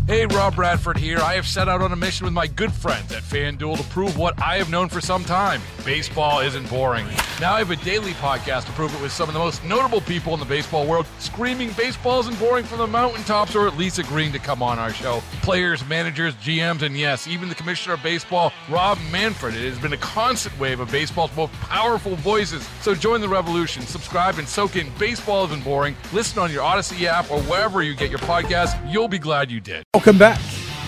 Hey, Rob Bradford here. I have set out on a mission with my good friends at FanDuel to prove what I have known for some time. Baseball isn't boring. Now I have a daily podcast to prove it with some of the most notable people in the baseball world, screaming baseball isn't boring from the mountaintops, or at least agreeing to come on our show. Players, managers, GMs, and yes, even the commissioner of baseball, Rob Manfred. It has been a constant wave of baseball's most powerful voices. So join the revolution. Subscribe and soak in Baseball Isn't Boring. Listen on your Odyssey app or wherever you get your podcasts. You'll be glad you did. Welcome back.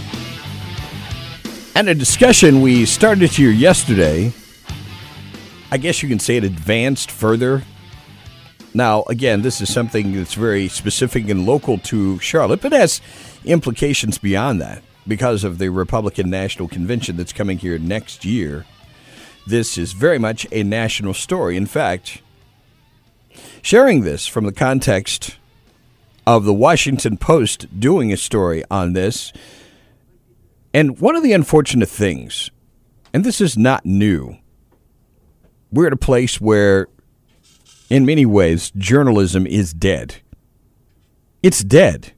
And a discussion we started here yesterday, I guess you can say it advanced further. Now, again, this is something that's very specific and local to Charlotte, but has implications beyond that because of the Republican National Convention that's coming here next year. This is very much a national story. In fact, sharing this from the context of the Washington Post doing a story on this. And one of the unfortunate things, and this is not new, we're at a place where, in many ways, journalism is dead. It's dead.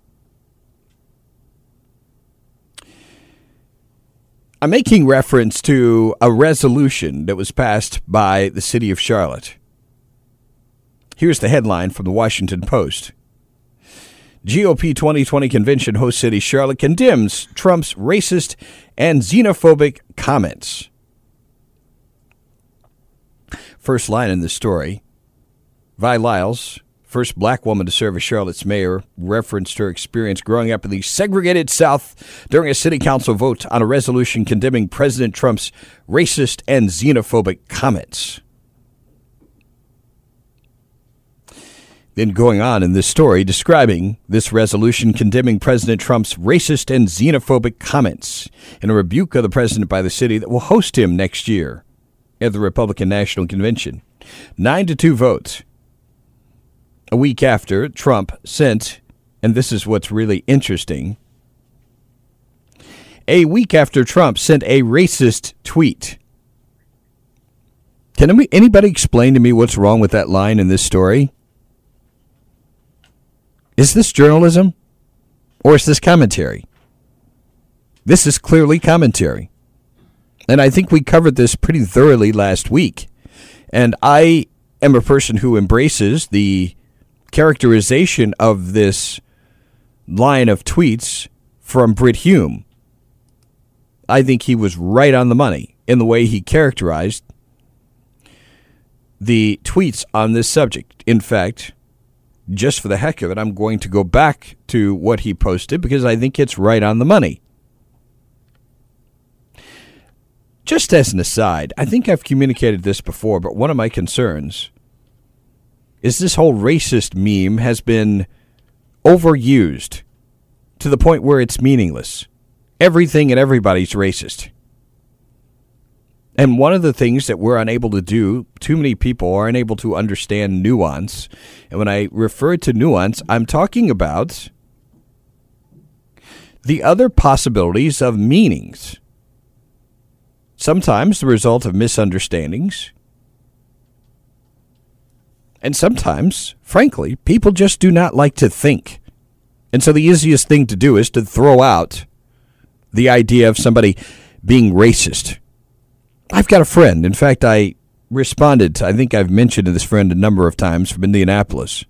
I'm making reference to a resolution that was passed by the city of Charlotte. Here's the headline from the Washington Post. GOP 2020 convention host city Charlotte condemns Trump's racist and xenophobic comments. First line in the story, Vi Lyles, first black woman to serve as Charlotte's mayor, referenced her experience growing up in the segregated South during a city council vote on a resolution condemning President Trump's racist and xenophobic comments. Then going on in this story, describing this resolution condemning President Trump's racist and xenophobic comments in a rebuke of the president by the city that will host him next year at the Republican National Convention. 9-2 votes. A week after Trump sent, and this is what's really interesting, a week after Trump sent a racist tweet. Can anybody explain to me what's wrong with that line in this story? Is this journalism or is this commentary? This is clearly commentary. And I think we covered this pretty thoroughly last week. And I am a person who embraces the characterization of this line of tweets from Brit Hume. I think he was right on the money in the way he characterized the tweets on this subject. In fact, just for the heck of it, I'm going to go back to what he posted because I think it's right on the money. Just as an aside, I think I've communicated this before, but one of my concerns is this whole racist meme has been overused to the point where it's meaningless. Everything and everybody's racist. And one of the things that we're unable to do, too many people are unable to understand nuance. And when I refer to nuance, I'm talking about the other possibilities of meanings. Sometimes the result of misunderstandings. And sometimes, frankly, people just do not like to think. And so the easiest thing to do is to throw out the idea of somebody being racist. I've got a friend. In fact, I responded. I think I've mentioned this friend a number of times from Indianapolis.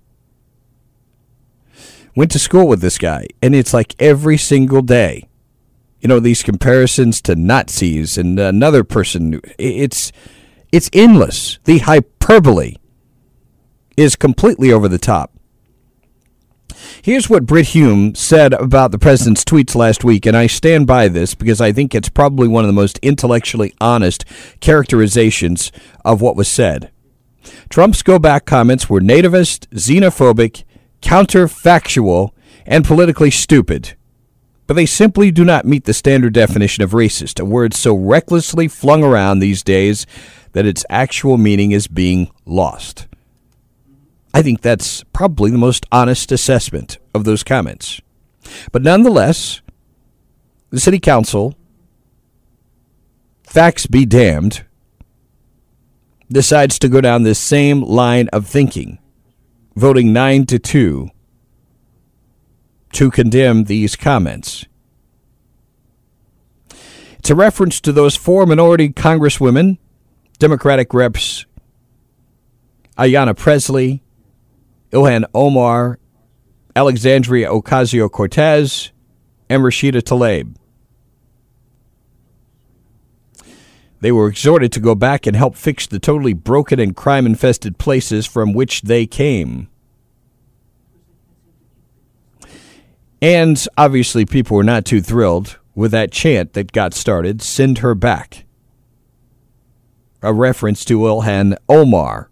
Went to school with this guy, and it's like every single day. You know, these comparisons to Nazis and another person. It's endless. The hyperbole is completely over the top. Here's what Brit Hume said about the president's tweets last week, and I stand by this because I think it's probably one of the most intellectually honest characterizations of what was said. Trump's go-back comments were nativist, xenophobic, counterfactual, and politically stupid. But they simply do not meet the standard definition of racist, a word so recklessly flung around these days that its actual meaning is being lost. I think that's probably the most honest assessment of those comments. But nonetheless, the city council, facts be damned, decides to go down this same line of thinking, voting 9-2 to condemn these comments. It's a reference to those 4 minority congresswomen, Democratic reps Ayanna Pressley, Ilhan Omar, Alexandria Ocasio-Cortez, and Rashida Tlaib. They were exhorted to go back and help fix the totally broken and crime-infested places from which they came. And obviously people were not too thrilled with that chant that got started, "Send her back," a reference to Ilhan Omar.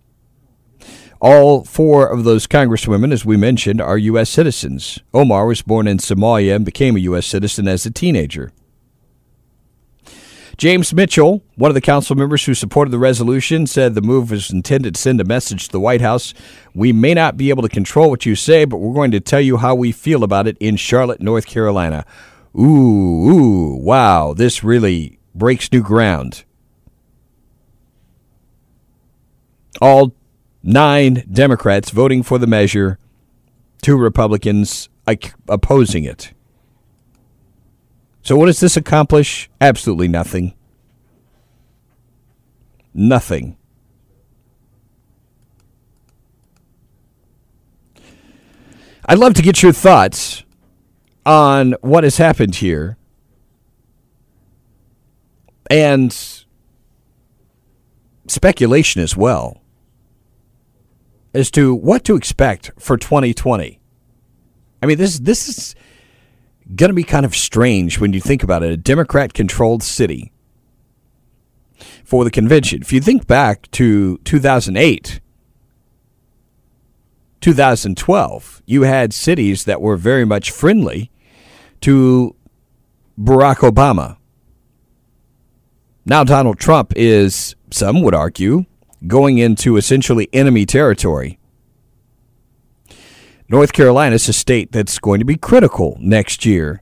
All 4 of those congresswomen, as we mentioned, are U.S. citizens. Omar was born in Somalia and became a U.S. citizen as a teenager. James Mitchell, one of the council members who supported the resolution, said the move was intended to send a message to the White House. "We may not be able to control what you say, but we're going to tell you how we feel about it in Charlotte, North Carolina." Ooh, wow, this really breaks new ground. All 9 Democrats voting for the measure, 2 Republicans opposing it. So what does this accomplish? Absolutely nothing. Nothing. I'd love to get your thoughts on what has happened here and speculation as well as to what to expect for 2020. I mean, this is going to be kind of strange when you think about it. A Democrat-controlled city for the convention. If you think back to 2008, 2012, you had cities that were very much friendly to Barack Obama. Now Donald Trump is, some would argue, going into essentially enemy territory. North Carolina is a state that's going to be critical next year.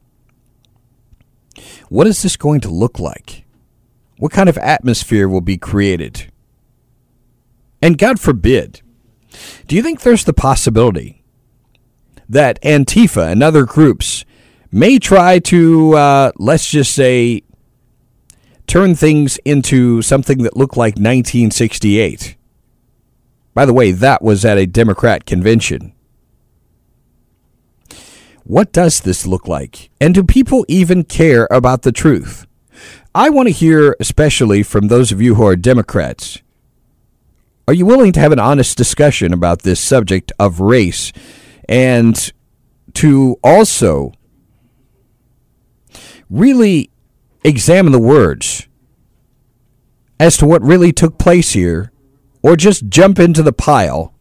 What is this going to look like? What kind of atmosphere will be created? And God forbid, do you think there's the possibility that Antifa and other groups may try to, let's just say, turn things into something that looked like 1968? By the way, that was at a Democrat convention. What does this look like? And do people even care about the truth? I want to hear, especially from those of you who are Democrats, are you willing to have an honest discussion about this subject of race and to also really examine the words as to what really took place here, or just jump into the pile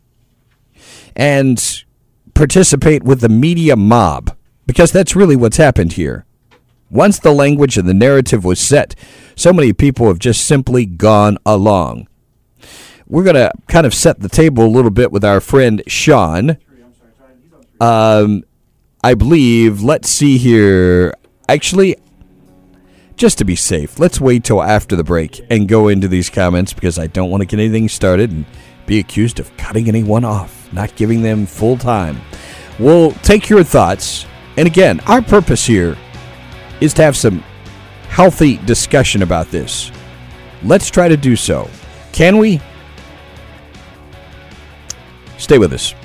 and participate with the media mob? Because that's really what's happened here. Once the language and the narrative was set, so many people have just simply gone along. We're going to kind of set the table a little bit with our friend Sean. I believe, let's see here. Actually, just to be safe, let's wait till after the break and go into these comments, because I don't want to get anything started and be accused of cutting anyone off, not giving them full time. We'll take your thoughts. And again, our purpose here is to have some healthy discussion about this. Let's try to do so. Can we? Stay with us.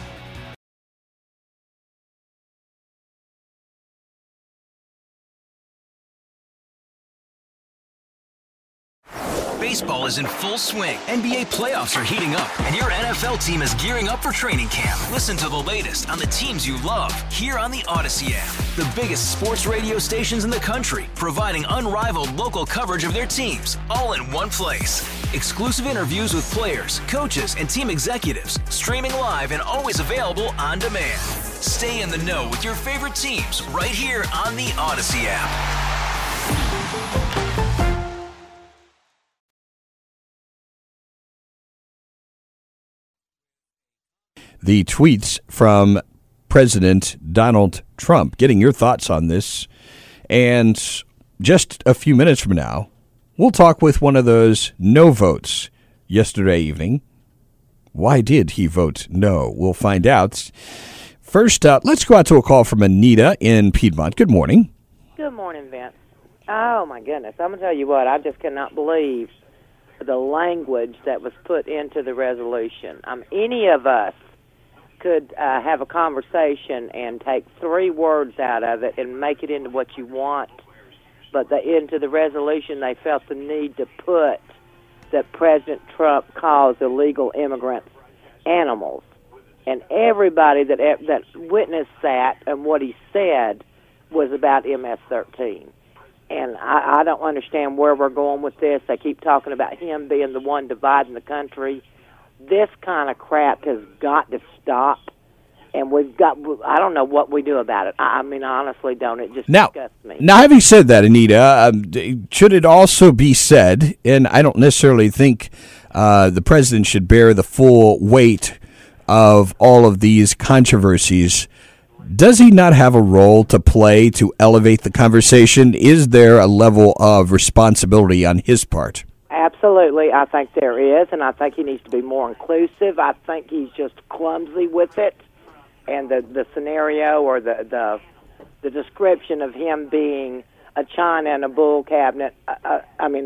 Baseball is in full swing. NBA playoffs are heating up, and your NFL team is gearing up for training camp. Listen to the latest on the teams you love here on the Odyssey app. The biggest sports radio stations in the country, providing unrivaled local coverage of their teams, all in one place. Exclusive interviews with players, coaches, and team executives, streaming live and always available on demand. Stay in the know with your favorite teams right here on the Odyssey app. The tweets from President Donald Trump. Getting your thoughts on this. And just a few minutes from now, we'll talk with one of those no votes yesterday evening. Why did he vote no? We'll find out First, let's go out to a call from Anita in Piedmont. Good morning. Good morning, Vince. Oh, my goodness. I'm going to tell you what, I just cannot believe the language that was put into the resolution. Any of us could have a conversation and take 3 words out of it and make it into what you want, but into the resolution they felt the need to put that President Trump calls illegal immigrants animals. And everybody that witnessed that and what he said was about MS-13. And I don't understand where we're going with this. They keep talking about him being the one dividing the country. This kind of crap has got to stop. And I don't know what we do about it. I mean, I honestly don't. It just disgusts me. Now, having said that, Anita, should it also be said, and I don't necessarily think the president should bear the full weight of all of these controversies, does he not have a role to play to elevate the conversation? Is there a level of responsibility on his part? Absolutely. I think there is, and I think he needs to be more inclusive. I think he's just clumsy with it. And the scenario or the description of him being a china and a bull cabinet, a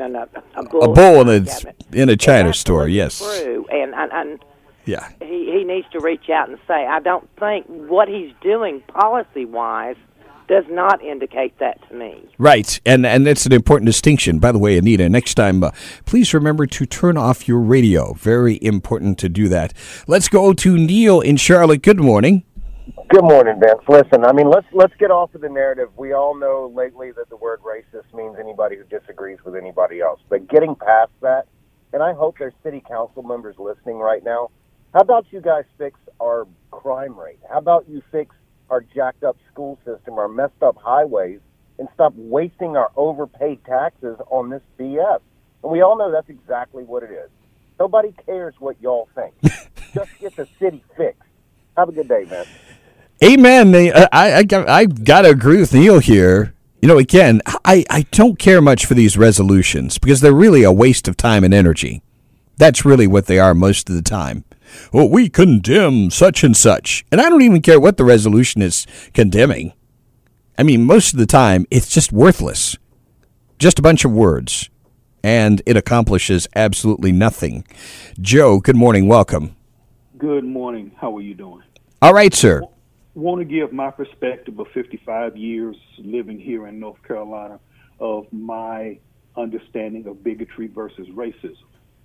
bull in a china store, yes. True. And yeah. He needs to reach out and say, I don't think what he's doing policy-wise does not indicate that to me. Right, and that's an important distinction. By the way, Anita, next time, please remember to turn off your radio. Very important to do that. Let's go to Neil in Charlotte. Good morning. Good morning, Vince. Listen, I mean, let's get off of the narrative. We all know lately that the word racist means anybody who disagrees with anybody else. But getting past that, and I hope there's city council members listening right now, how about you guys fix our crime rate? How about you fix our jacked up school system, our messed up highways, and stop wasting our overpaid taxes on this BS? And we all know that's exactly what it is. Nobody cares what y'all think. Just get the city fixed. Have a good day, man. Amen. I got to agree with Neil here. You know, again, I don't care much for these resolutions because they're really a waste of time and energy. That's really what they are most of the time. Well, we condemn such and such. And I don't even care what the resolution is condemning. I mean, most of the time, it's just worthless. Just a bunch of words. And it accomplishes absolutely nothing. Joe, good morning. Welcome. Good morning. How are you doing? All right, sir. Want to give my perspective of 55 years living here in North Carolina of my understanding of bigotry versus racism.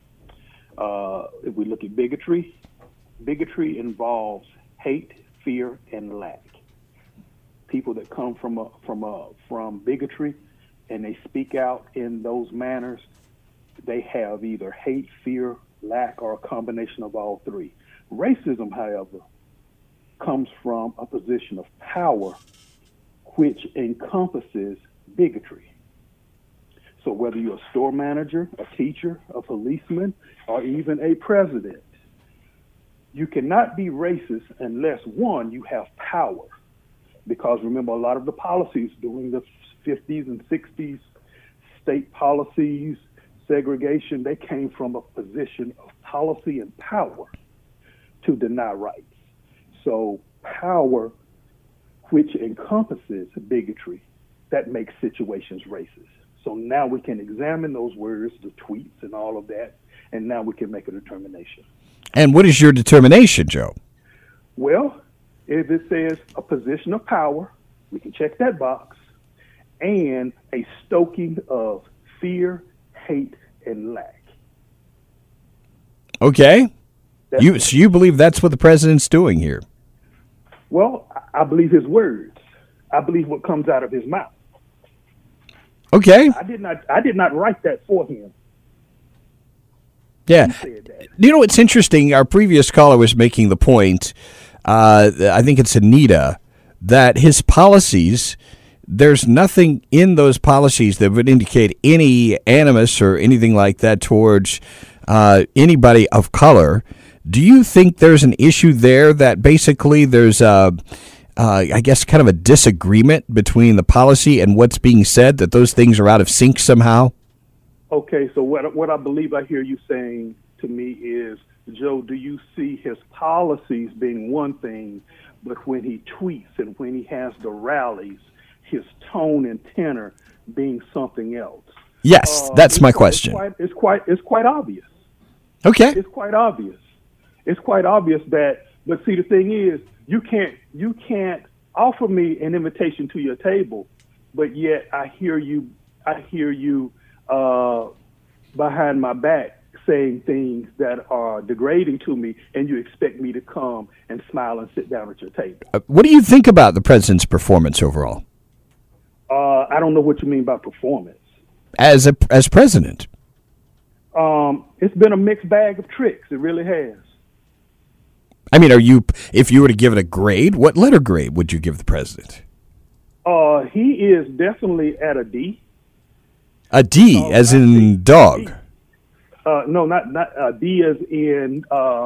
If we look at bigotry involves hate, fear, and lack. People that come from bigotry and they speak out in those manners, they have either hate, fear, lack, or a combination of all 3. Racism, however, comes from a position of power which encompasses bigotry. So whether you're a store manager, a teacher, a policeman, or even a president, you cannot be racist unless, one, you have power. Because remember, a lot of the policies during the 50s and 60s, state policies, segregation, they came from a position of policy and power to deny rights. So power, which encompasses bigotry, that makes situations racist. So now we can examine those words, the tweets and all of that, and now we can make a determination. And what is your determination, Joe? Well, if it says a position of power, we can check that box, and a stoking of fear, hate, and lack. Okay. So you believe that's what the president's doing here? Well, I believe his words. I believe what comes out of his mouth. Okay. I did not write that for him. Yeah. You know, it's interesting. Our previous caller was making the point, I think it's Anita, that his policies, there's nothing in those policies that would indicate any animus or anything like that towards anybody of color. Do you think there's an issue there that basically there's I guess kind of a disagreement between the policy and what's being said, that those things are out of sync somehow? Okay, so what I believe I hear you saying to me is, Joe, do you see his policies being one thing, but when he tweets and when he has the rallies, his tone and tenor being something else. Yes, that's my question. It's quite obvious. Okay. It's quite obvious. It's quite obvious that. But see, the thing is, you can't offer me an invitation to your table, but yet I hear you behind my back saying things that are degrading to me, and you expect me to come and smile and sit down at your table. What do you think about the president's performance overall? I don't know what you mean by performance. As president? It's been a mixed bag of tricks. It really has. I mean, if you were to give it a grade, what letter grade would you give the president? He is definitely at a D. A D, as in dog. D. No, not D as in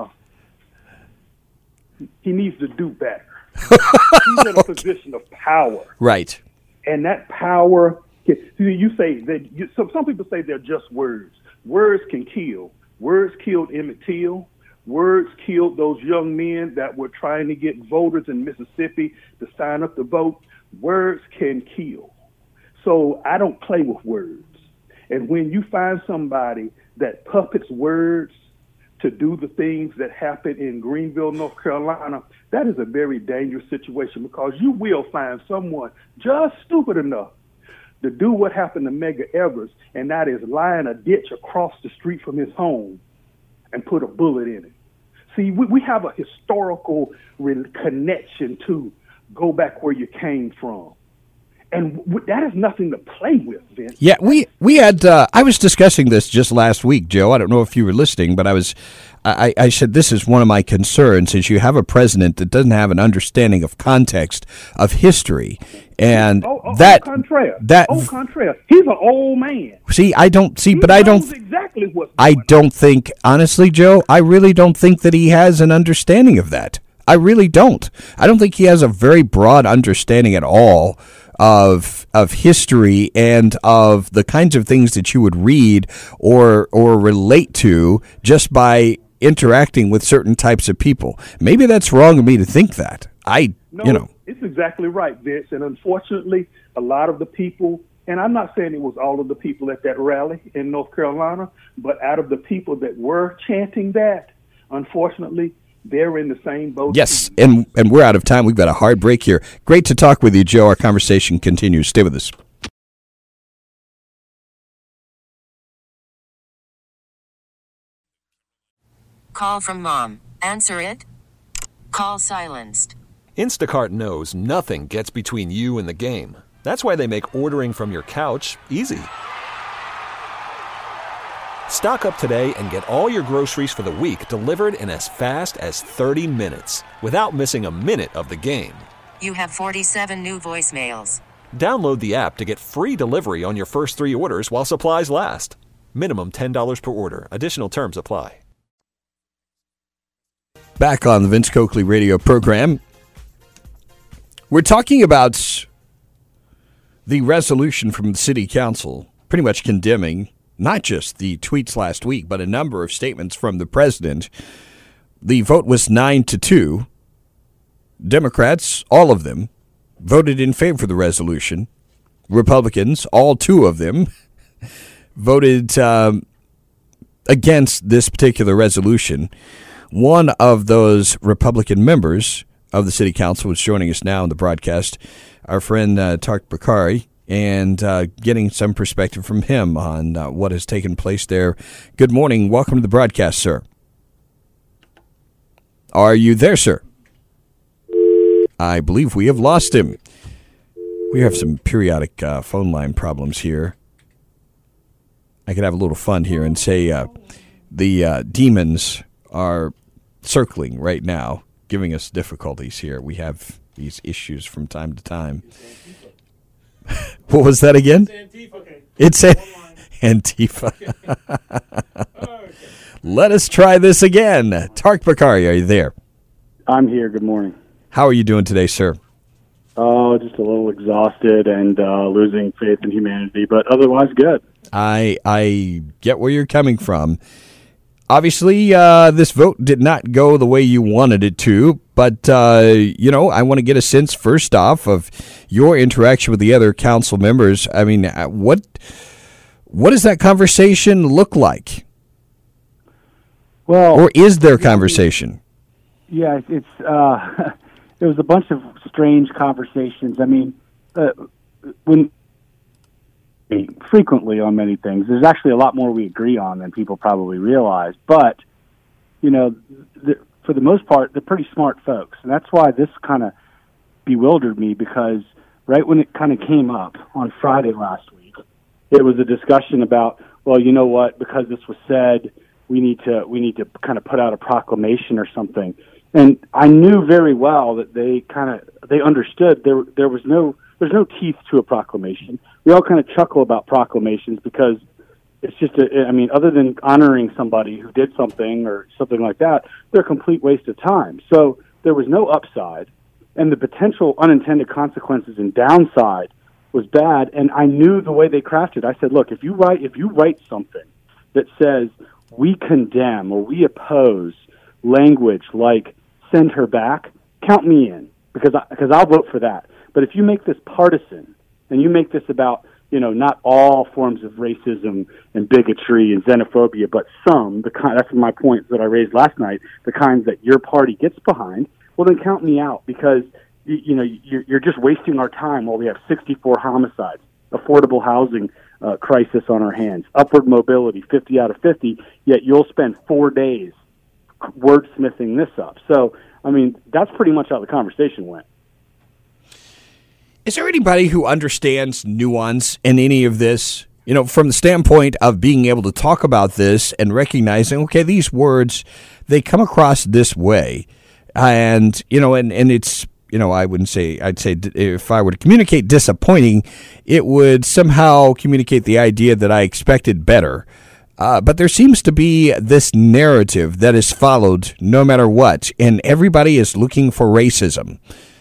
he needs to do better. He's in a position of power. Right. And that power, you say that, some people say they're just words. Words can kill. Words killed Emmett Till. Words killed those young men that were trying to get voters in Mississippi to sign up to vote. Words can kill. So I don't play with words. And when you find somebody that puppets words to do the things that happen in Greenville, North Carolina, that is a very dangerous situation, because you will find someone just stupid enough to do what happened to Medgar Evers, and that is lie in a ditch across the street from his home and put a bullet in it. See, we have a historical connection to go back where you came from. And that is nothing to play with, Vince. Yeah, we had. I was discussing this just last week, Joe. I don't know if you were listening, but I said this is one of my concerns: is you have a president that doesn't have an understanding of context of history, and contraire. He's an old man. See, I don't see, but I don't exactly what. I don't think, honestly, Joe. I really don't think that he has an understanding of that. I really don't. I don't think he has a very broad understanding at all of history and of the kinds of things that you would read or relate to just by interacting with certain types of people. Maybe that's wrong of me to think that. It's exactly right, Vince. And unfortunately, a lot of the people, and I'm not saying it was all of the people at that rally in North Carolina, but out of the people that were chanting that, unfortunately, they're in the same boat. Yes, and we're out of time. We've got a hard break here. Great to talk with you, Joe. Our conversation continues. Stay with us. Call from mom. Answer it. Call silenced. Instacart knows nothing gets between you and the game. That's why they make ordering from your couch easy. Stock up today and get all your groceries for the week delivered in as fast as 30 minutes without missing a minute of the game. You have 47 new voicemails. Download the app to get free delivery on your first 3 orders while supplies last. Minimum $10 per order. Additional terms apply. Back on the Vince Coakley radio program. We're talking about the resolution from the city council pretty much condemning not just the tweets last week, but a number of statements from the president. The vote was 9-2. Democrats, all of them, voted in favor of the resolution. Republicans, all 2 of them, voted against this particular resolution. One of those Republican members of the city council was joining us now in the broadcast, our friend Tark Bakari, and getting some perspective from him on what has taken place there. Good morning. Welcome to the broadcast, sir. Are you there, sir? I believe we have lost him. We have some periodic phone line problems here. I could have a little fun here and say the demons are circling right now, giving us difficulties here. We have these issues from time to time. What was that again? It's Antifa. Let us try this again. Tark Bakari, are you there? I'm here. Good morning. How are you doing today, sir? Oh, just a little exhausted and losing faith in humanity, but otherwise good. I get where you're coming from. obviously, this vote did not go the way you wanted it to, but, I want to get a sense, first off, of your interaction with the other council members. I mean, what does that conversation look like? Well, or is there conversation? Yeah, it's there was a bunch of strange conversations. I mean, frequently on many things, there's actually a lot more we agree on than people probably realize. But, for the most part, they're pretty smart folks. And that's why this kind of bewildered me, because right when it kind of came up on Friday last week, it was a discussion about, well, you know what, because this was said, we need to kind of put out a proclamation or something. And I knew very well that they understood there's no teeth to a proclamation. We all kind of chuckle about proclamations because it's just other than honoring somebody who did something or something like that, they're a complete waste of time. So there was no upside, and the potential unintended consequences and downside was bad. And I knew the way they crafted. I said, look, if you write something that says we condemn or we oppose language like send her back, count me in, because I'll vote for that. But if you make this partisan and you make this about, not all forms of racism and bigotry and xenophobia, but some, that's my point that I raised last night, the kinds that your party gets behind, well, then count me out, because you're just wasting our time while we have 64 homicides, affordable housing crisis on our hands, upward mobility, 50 out of 50, yet you'll spend 4 days wordsmithing this up. So, that's pretty much how the conversation went. Is there anybody who understands nuance in any of this? From the standpoint of being able to talk about this and recognizing, okay, these words, they come across this way. And it's, I wouldn't say, I'd say if I were to communicate disappointing, it would somehow communicate the idea that I expected better. But there seems to be this narrative that is followed no matter what, and everybody is looking for racism.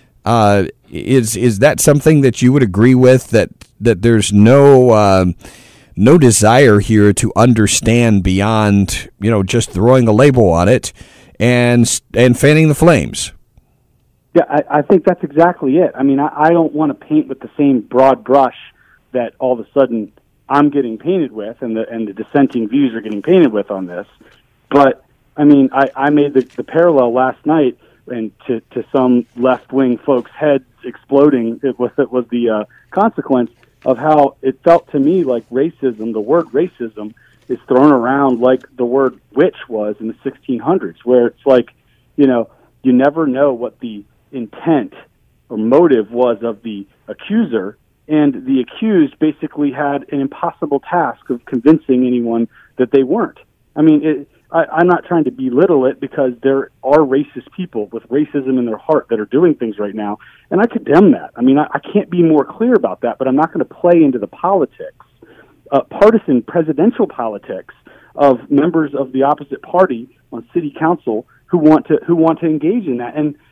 Is that something that you would agree with, that there's no desire here to understand beyond, just throwing a label on it and fanning the flames? Yeah, I think that's exactly it. I don't want to paint with the same broad brush that all of a sudden I'm getting painted with, and the dissenting views are getting painted with on this. But I made the parallel last night, and to some left-wing folks' heads exploding, it was the consequence of how it felt to me like racism, the word racism, is thrown around like the word witch was in the 1600s, where it's like, you never know what the intent or motive was of the accuser, and the accused basically had an impossible task of convincing anyone that they weren't. I'm not trying to belittle it, because there are racist people with racism in their heart that are doing things right now, and I condemn that. I can't be more clear about that, but I'm not going to play into the politics, partisan presidential politics of members of the opposite party on city council who want to engage in that. And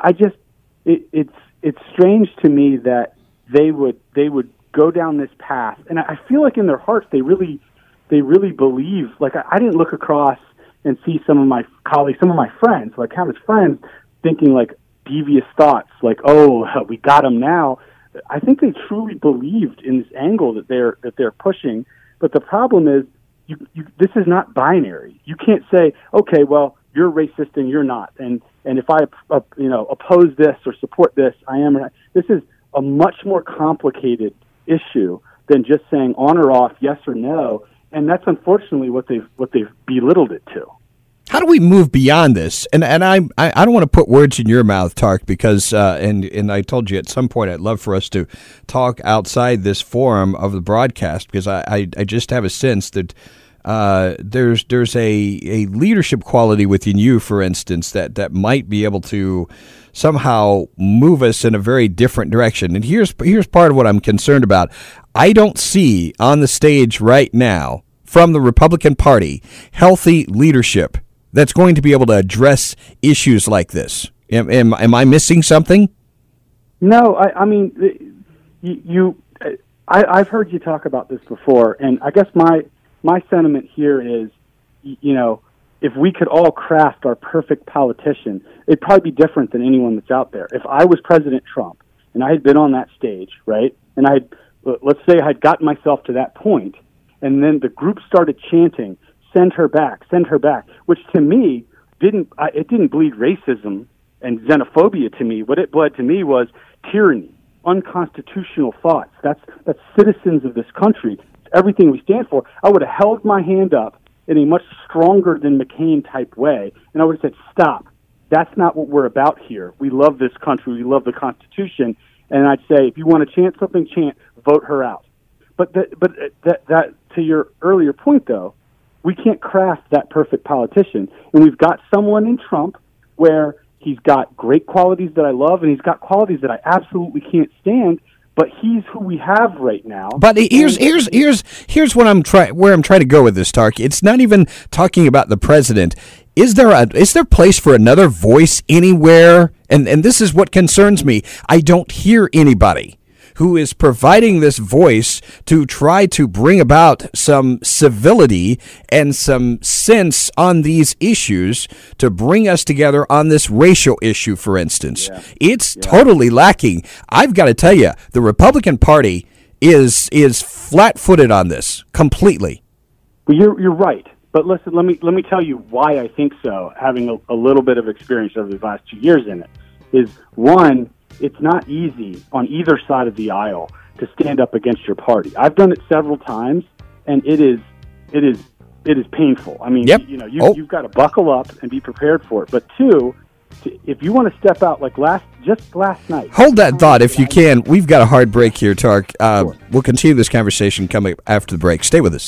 it's strange to me that they would go down this path, and I feel like in their hearts they really believe. Like, I didn't look across and see some of my colleagues, some of my friends, like Cameron's friends, thinking like devious thoughts, like, oh, we got them now. I think they truly believed in this angle that they're pushing. But the problem is, this is not binary. You can't say, okay, well, you're racist and you're not, and if I oppose this or support this, I am. This is a much more complicated issue than just saying on or off, yes or no. And that's unfortunately what they've belittled it to. How do we move beyond this? And I don't want to put words in your mouth, Tark, because and I told you at some point I'd love for us to talk outside this forum of the broadcast, because I just have a sense that there's a leadership quality within you, for instance, that might be able to somehow move us in a very different direction. And here's part of what I'm concerned about. I don't see on the stage right now from the Republican Party healthy leadership that's going to be able to address issues like this. Am I missing something? No, I've heard you talk about this before, and I guess my sentiment here is, if we could all craft our perfect politician, it'd probably be different than anyone that's out there. If I was President Trump and I had been on that stage, right, and let's say I had gotten myself to that point, and then the group started chanting, send her back, which to me didn't bleed racism and xenophobia to me. What it bled to me was tyranny, unconstitutional thoughts. That's citizens of this country. It's everything we stand for. I would have held my hand up in a much stronger than McCain type way, and I would have said, stop. That's not what we're about here. We love this country. We love the Constitution. And I'd say, if you want to chant something, vote her out. But that to your earlier point, though, we can't craft that perfect politician. And we've got someone in Trump where he's got great qualities that I love, and he's got qualities that I absolutely can't stand. But he's who we have right now. But here's what I'm trying to go with this, Tark. It's not even talking about the president. Is there place for another voice anywhere? And this is what concerns me. I don't hear anybody who is providing this voice to try to bring about some civility and some sense on these issues to bring us together on this racial issue, for instance. Yeah. It's totally lacking. I've got to tell you, the Republican Party is flat-footed on this completely. Well, you're right. But listen, let me tell you why I think so, having a little bit of experience over the last 2 years in it, is one, it's not easy on either side of the aisle to stand up against your party. I've done it several times, and it is painful. I mean, you've got to buckle up and be prepared for it. But two, if you want to step out like last night. Hold that thought if you can. We've got a hard break here, Tark. Sure. We'll continue this conversation coming after the break. Stay with us.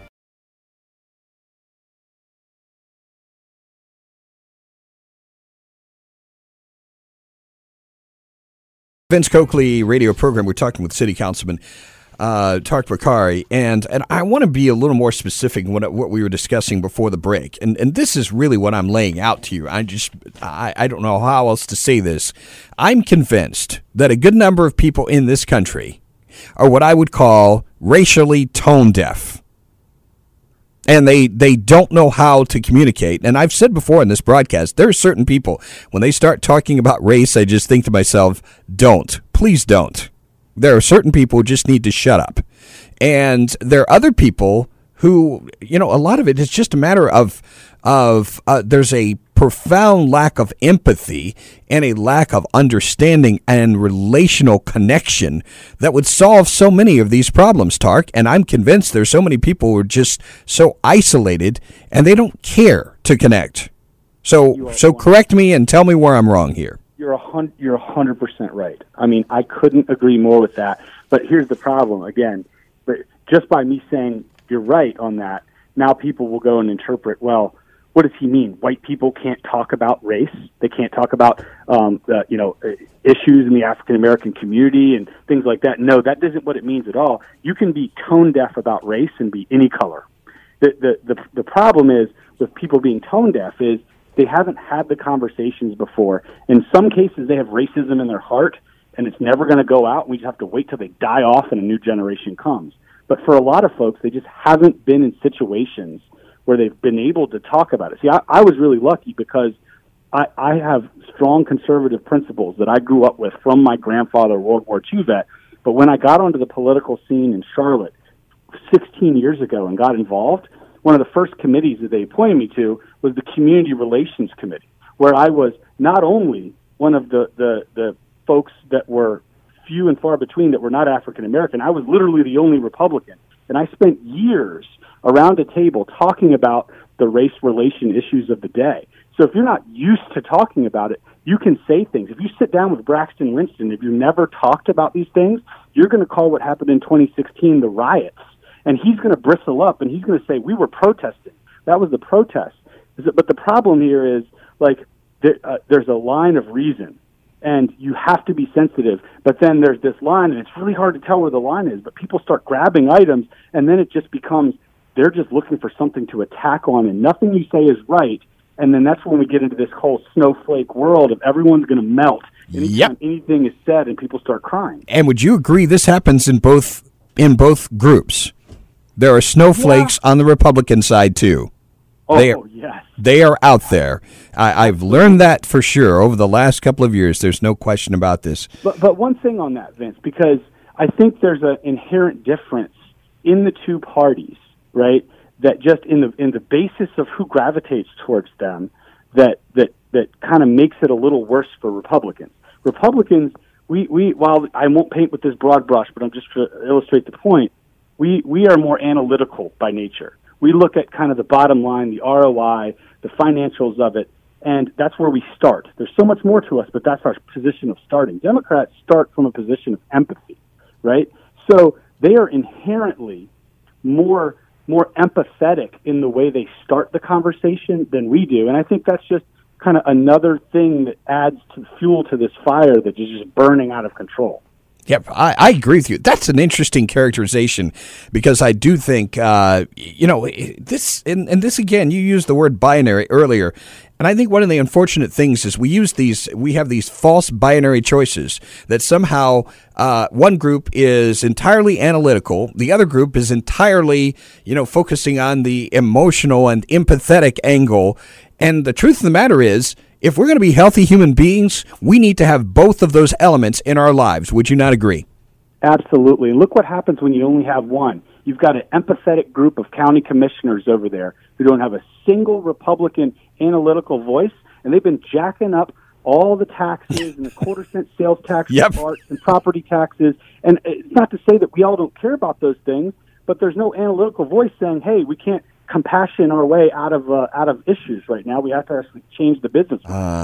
Vince Coakley radio program. We're talking with City Councilman Tark Bokhari, and I want to be a little more specific in what we were discussing before the break, and this is really what I'm laying out to you. I don't know how else to say this. I'm convinced that a good number of people in this country are what I would call racially tone deaf. And they don't know how to communicate. And I've said before in this broadcast, there are certain people, when they start talking about race, I just think to myself, please don't. There are certain people who just need to shut up. And there are other people who, a lot of it is just a matter of there's a profound lack of empathy and a lack of understanding and relational connection that would solve so many of these problems, Tark. And I'm convinced there's so many people who are just so isolated and they don't care to connect. So correct me and tell me where I'm wrong here. You're 100% right. I mean, I couldn't agree more with that. But here's the problem again. But just by me saying you're right on that, now people will go and interpret, well, what does he mean? White people can't talk about race. They can't talk about, issues in the African American community and things like that. No, that isn't what it means at all. You can be tone deaf about race and be any color. The problem is with people being tone deaf is they haven't had the conversations before. In some cases, they have racism in their heart, and it's never going to go out. We just have to wait till they die off and a new generation comes. But for a lot of folks, they just haven't been in situations where they've been able to talk about it. See, I was really lucky because I have strong conservative principles that I grew up with from my grandfather, World War II vet. But when I got onto the political scene in Charlotte 16 years ago and got involved, one of the first committees that they appointed me to was the Community Relations Committee, where I was not only one of the folks that were few and far between that were not African American, I was literally the only Republican. And I spent years around a table talking about the race relation issues of the day. So if you're not used to talking about it, you can say things. If you sit down with Braxton Winston, if you've never talked about these things, you're going to call what happened in 2016 the riots. And he's going to bristle up and he's going to say, we were protesting. That was the protest. But the problem here is, there's a line of reason. And you have to be sensitive. But then there's this line, and it's really hard to tell where the line is. But people start grabbing items, and then it just becomes they're just looking for something to attack on, and nothing you say is right. And then that's when we get into this whole snowflake world of everyone's going to melt anytime anything is said, and people start crying. And would you agree this happens in both groups? There are snowflakes on the Republican side, too. Yes. They are out there. I've learned that for sure over the last couple of years. There's no question about this. But one thing on that, Vince, because I think there's an inherent difference in the two parties, right? That just in the basis of who gravitates towards them, that kind of makes it a little worse for Republicans. Republicans, we while I won't paint with this broad brush, but I'm just to illustrate the point, we are more analytical by nature. We look at kind of the bottom line, the ROI, the financials of it, and that's where we start. There's so much more to us, but that's our position of starting. Democrats start from a position of empathy, right? So they are inherently more empathetic in the way they start the conversation than we do, and I think that's just kind of another thing that adds to fuel to this fire that is just burning out of control. Yep, I agree with you. That's an interesting characterization because I do think, this, and this again, you used the word binary earlier, and I think one of the unfortunate things is we have these false binary choices that somehow one group is entirely analytical, the other group is entirely, focusing on the emotional and empathetic angle, and the truth of the matter is, if we're going to be healthy human beings, we need to have both of those elements in our lives. Would you not agree? Absolutely. And look what happens when you only have one. You've got an empathetic group of county commissioners over there who don't have a single Republican analytical voice, and they've been jacking up all the taxes and the quarter-cent sales tax arts and property taxes. And it's not to say that we all don't care about those things, but there's no analytical voice saying, hey, we can't compassion our way out of issues right now. We have to actually change the business.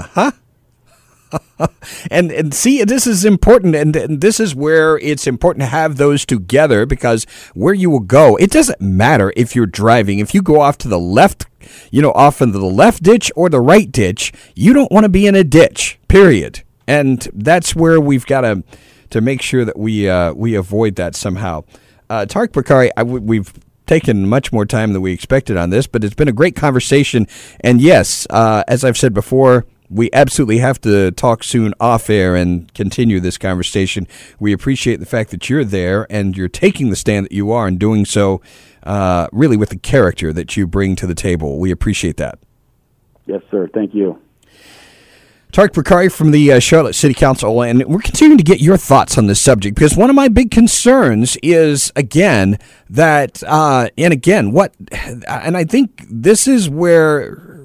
And see, this is important, and this is where it's important to have those together, because where you will go, it doesn't matter if you're driving. If you go off to the left, off into the left ditch or the right ditch, you don't want to be in a ditch, period. And that's where we've got to make sure that we avoid that somehow. Tariq Bokhari, we've taken much more time than we expected on this, but it's been a great conversation. And yes, as I've said before, we absolutely have to talk soon off air and continue this conversation. We appreciate the fact that you're there and you're taking the stand that you are and doing so really with the character that you bring to the table. We appreciate that. Yes, sir. Thank you. Tariq Bokhari from the Charlotte City Council, and we're continuing to get your thoughts on this subject, because one of my big concerns is, again, that, and I think this is where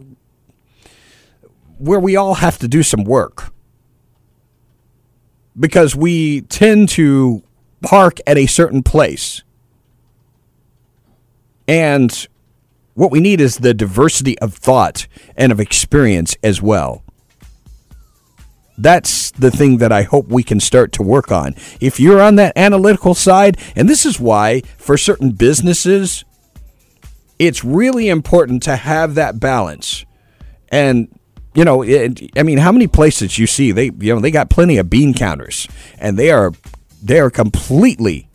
we all have to do some work, because we tend to park at a certain place, and what we need is the diversity of thought and of experience as well. That's the thing that I hope we can start to work on. If you're on that analytical side, and this is why for certain businesses, it's really important to have that balance. And, how many places you see, they got plenty of bean counters, and they are completely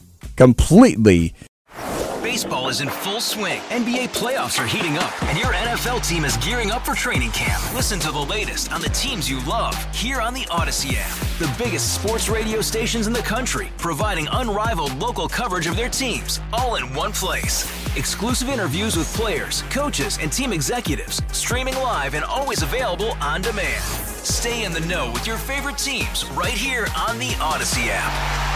Baseball is in full swing. NBA playoffs are heating up, and your NFL team is gearing up for training camp. Listen to the latest on the teams you love here on the Odyssey app. The biggest sports radio stations in the country, providing unrivaled local coverage of their teams, all in one place. Exclusive interviews with players, coaches, and team executives, streaming live and always available on demand. Stay in the know with your favorite teams right here on the Odyssey app.